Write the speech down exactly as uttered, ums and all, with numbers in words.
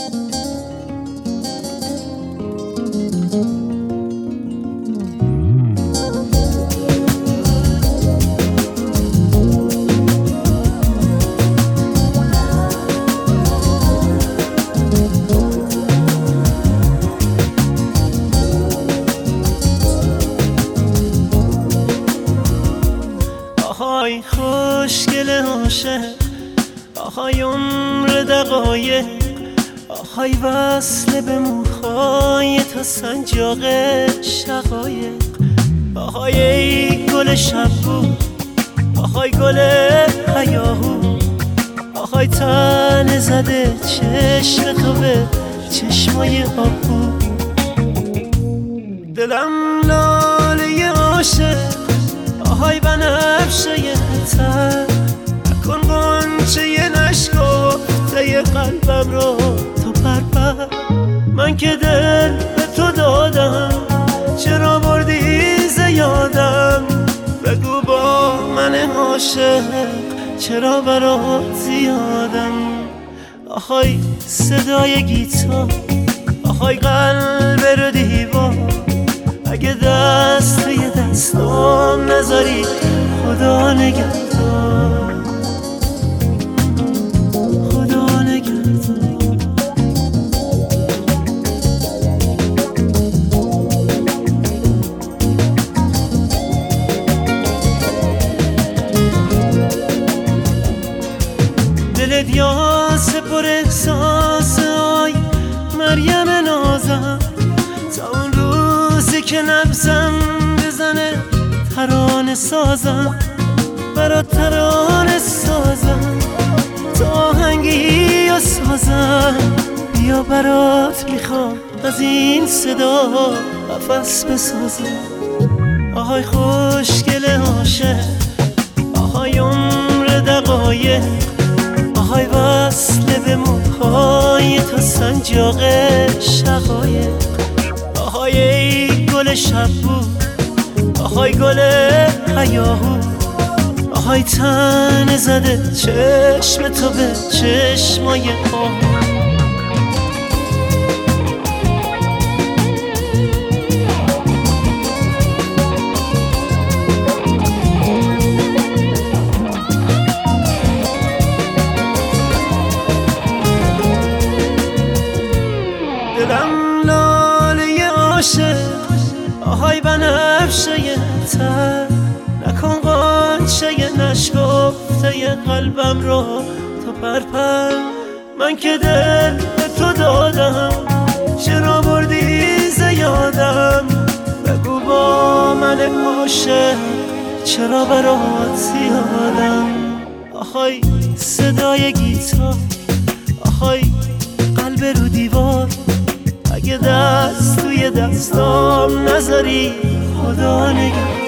آهای خوشگل عاشق، آهای عمر دقایق، آهای وصل به موهای تا سنجاق شقایق، آهای ای گل شبو، آهای گل هیاهو، آهای تن زده چشم تو به چشمای آبو. دلم لاله عاشق، آهای بنفشه تر، نکن غنچه نشکفته قلبم رو تو پرپر. من که دل به تو دادم، چرا بردی ز یادم؟ بگو با من عاشق چرا برات زیادم؟ آهای صدای گیتار، آهای قلب رو دیوار، اگه دست توی دستام نذاری خدا نگهدار، خدا نگهدار. دلت یاس پر احساس، آی مریم نازم، تا اون روزی که نبزم بزنه ترانه سازم، برات ترانه سازم، تا آهنگی و سازم. بیا برات میخوام از این صدا قفس بسازم. آهای خوشگل عاشق، آهای عمر دقایق، آهای وصل به موهای تا سنجاق شقایق، آهای ای گل شبو، آهای گل هیاهو، آهای تن زده چشم تو به چشمای آهو. دلم لاله عاشق، آهای بنفشه تر، نکن غنچه نشکفته قلبم رو تو پرپر. من که دل به تو دادم، چرا بردی ز یادم؟ بگو با من عاشق چرا برات زیادم؟ آهای صدای گیتار، آهای قلب رو دیوار، اگه دست توی دستام نذاری خدا نگهدار.